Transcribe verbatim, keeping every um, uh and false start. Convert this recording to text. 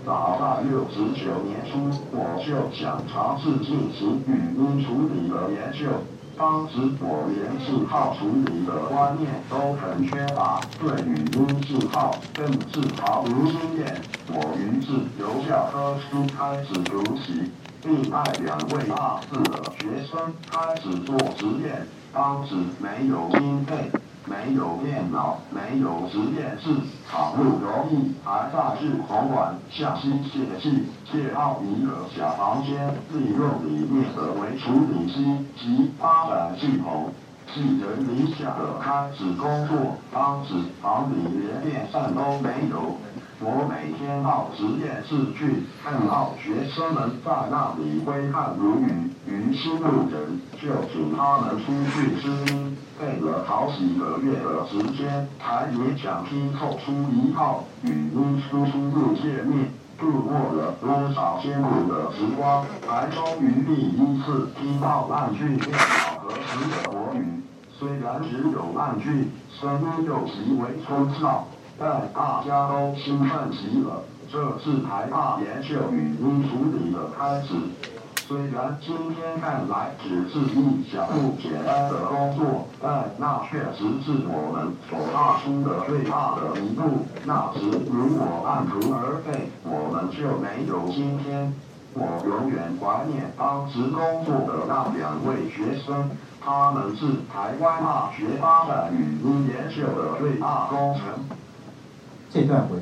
早在六十九年初，我就想尝试进行语音处理的研究。当时我连信号处理的观念都很缺乏，对语音信号更是毫无经验。我于是由教科书开始读起，并带两位大四的学生开始做实验。当时没有经费，没有电脑，没有实验室，好不容易还在日红馆向机械系借到一个小房间，利用里面的微处理器及发展系统，寄人篱下的开始工作。当时房里连电扇都没有，我每天到实验室去，看到学生们在那里挥汗如雨，于心不忍，就请他们出去试音。费了好几个月的时间，才勉强拼凑出一套语音输出入界面。度过了多少艰苦的时光，才终于第一次听到烂句电脑核实的国语。虽然只有烂句，声音又极为粗糙，但大家都兴奋极了。这是台大研究语音处理的开始。虽然今天看来只是一小步简单的工作，但那确实是我们所踏出的最大的一步。那时如果半途而废，我们就没有今天。我永远怀念当时工作的那两位学生，他们是台湾大学发展语音研究的最大功臣。 这段回